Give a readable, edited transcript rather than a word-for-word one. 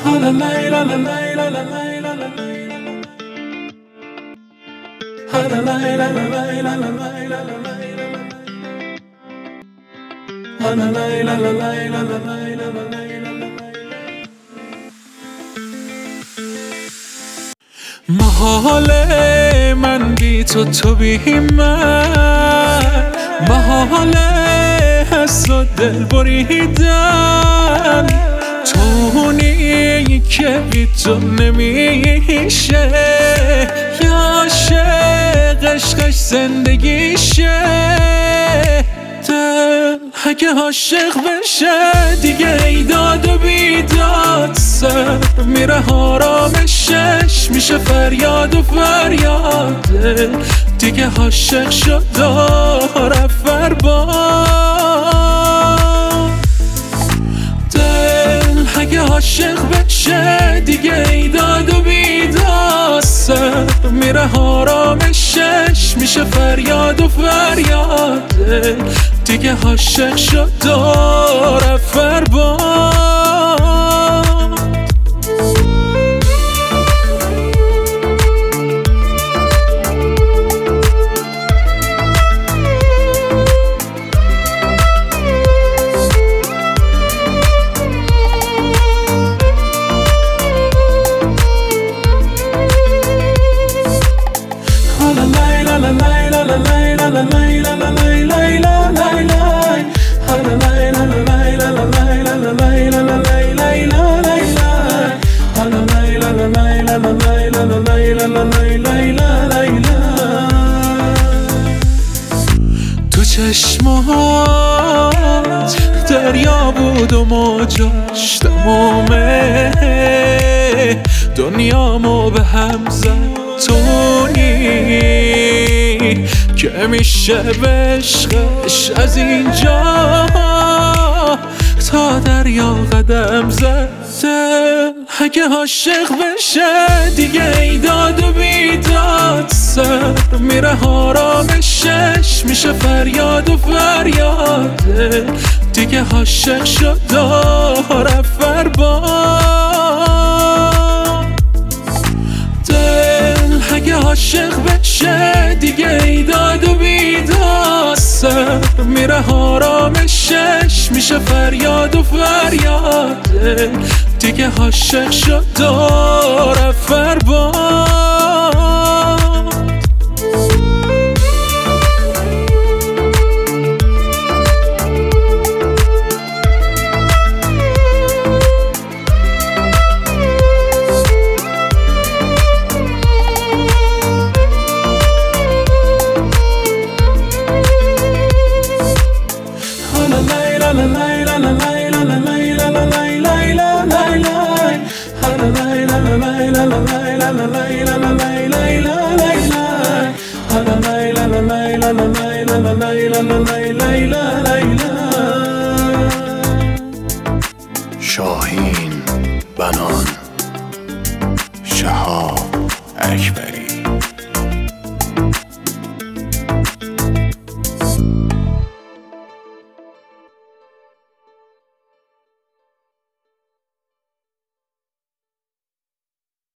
محاله من بی تو بی من، محاله حس و دل بریدن، تونی که بی تو نمیشه، یا عاشقش زندگیشه. دل اگه عاشق بشه دیگه ایداد و بیداد، سر میره آرامشش میشه فریاد و فریاد. دل دیگه عاشق شد داره فرباد. دل اگه عاشق بشه دیگه ایداد و بیداد، سر میره آرامشش میشه فریاد و فریاد. دل دیگه عاشق شد داره فرباد. تو چشمات دریا بود و موجاش تمامه، دنیامو به هم زد. تونی که میشه به عشقش از اینجا تا دریا قدم زد. دل اگه عاشق بشه دیگه ایداد و بیداد، سر میره آرامشش میشه فریاد و فریاد. دل دیگه عاشق شد داره فرباد. دل اگه عاشق بشه دیگه ایداد و بیداد، سر میره آرامشش میشه فریاد و فریاد. دل دیگه عاشق شد داره فرباد. شاهین بنان، شهاب اکبری.